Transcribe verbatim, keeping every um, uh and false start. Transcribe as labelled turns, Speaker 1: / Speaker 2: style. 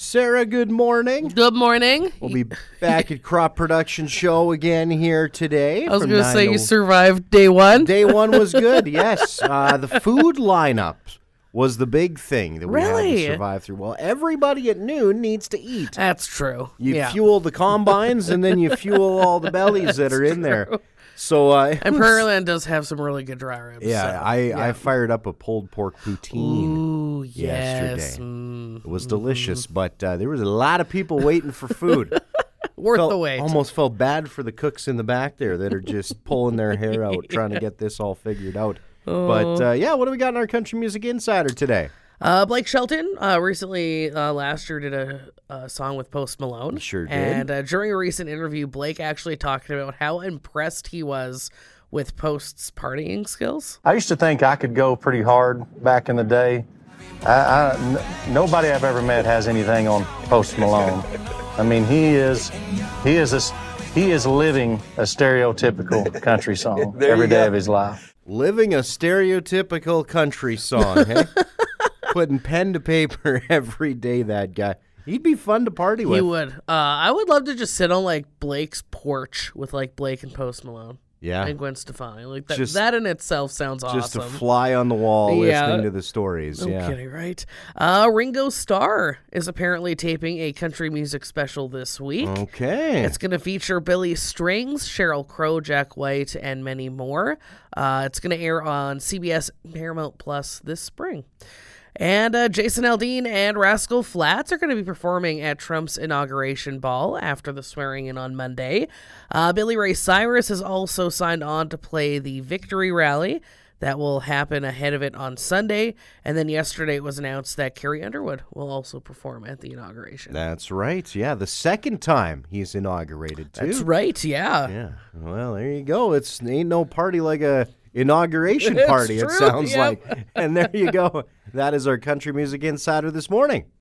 Speaker 1: Sarah, good morning.
Speaker 2: Good morning.
Speaker 1: We'll be back at Crop Production Show again here today.
Speaker 2: I was
Speaker 1: from
Speaker 2: going to
Speaker 1: nine
Speaker 2: say
Speaker 1: to-
Speaker 2: you survived day one.
Speaker 1: Day one was good, yes. Uh, the food lineup was the big thing that we had
Speaker 2: Really?
Speaker 1: to survive through. Well, everybody at noon needs to eat.
Speaker 2: That's true.
Speaker 1: You
Speaker 2: yeah.
Speaker 1: fuel the combines, and then you fuel all the bellies that are in there. So, uh,
Speaker 2: And Prairie Land does have some really good dry ribs.
Speaker 1: yeah,
Speaker 2: so,
Speaker 1: I,
Speaker 2: yeah.
Speaker 1: I fired up a pulled pork poutine.
Speaker 2: Ooh, yes.
Speaker 1: yesterday.
Speaker 2: Mm,
Speaker 1: It was delicious, but uh, there was a lot of people waiting for food.
Speaker 2: worth
Speaker 1: Felt-
Speaker 2: the wait.
Speaker 1: Almost felt bad for the cooks in the back there that are just pulling their hair out trying to get this all figured out. But uh, yeah, what do we got in our Country Music Insider today?
Speaker 2: Uh, Blake Shelton uh, recently, uh, last year, did a, a song with Post Malone.
Speaker 1: Sure did.
Speaker 2: And uh, during a recent interview, Blake actually talked about how impressed he was with Post's partying skills.
Speaker 3: I used to think I could go pretty hard back in the day. I, I, n- nobody I've ever met has anything on Post Malone. I mean, he is, he is a, s- he is living a stereotypical country song every day of his life.
Speaker 1: Living a stereotypical country song, hey? Putting pen to paper every day, that guy. He'd be fun to party with.
Speaker 2: He would. Uh, I would love to just sit on like Blake's porch with like Blake and Post Malone.
Speaker 1: Yeah.
Speaker 2: And Gwen Stefani. Like that,
Speaker 1: Just-
Speaker 2: that in itself sounds
Speaker 1: Just
Speaker 2: awesome.
Speaker 1: a fly on the wall
Speaker 2: Yeah.
Speaker 1: listening to the stories.
Speaker 2: No
Speaker 1: yeah.
Speaker 2: kidding, right? Uh, Ringo Starr is apparently taping a country music special this week.
Speaker 1: Okay.
Speaker 2: It's going to feature Billy Strings, Sheryl Crow, Jack White, and many more. Uh, it's going to air on C B S Paramount Plus this spring. And uh, Jason Aldean and Rascal Flatts are going to be performing at Trump's inauguration ball after the swearing-in on Monday. Uh, Billy Ray Cyrus has also signed on to play the Victory Rally. That will happen ahead of it on Sunday. And then yesterday it was announced that Carrie Underwood will also perform at the inauguration.
Speaker 1: That's right. Yeah, the second time he's inaugurated, too.
Speaker 2: That's right, yeah.
Speaker 1: Yeah. Well, there you go. It's ain't no party like a inauguration
Speaker 2: It's
Speaker 1: party, it
Speaker 2: true,
Speaker 1: sounds
Speaker 2: yep.
Speaker 1: like. And there you go. That is our Country Music Insider this morning.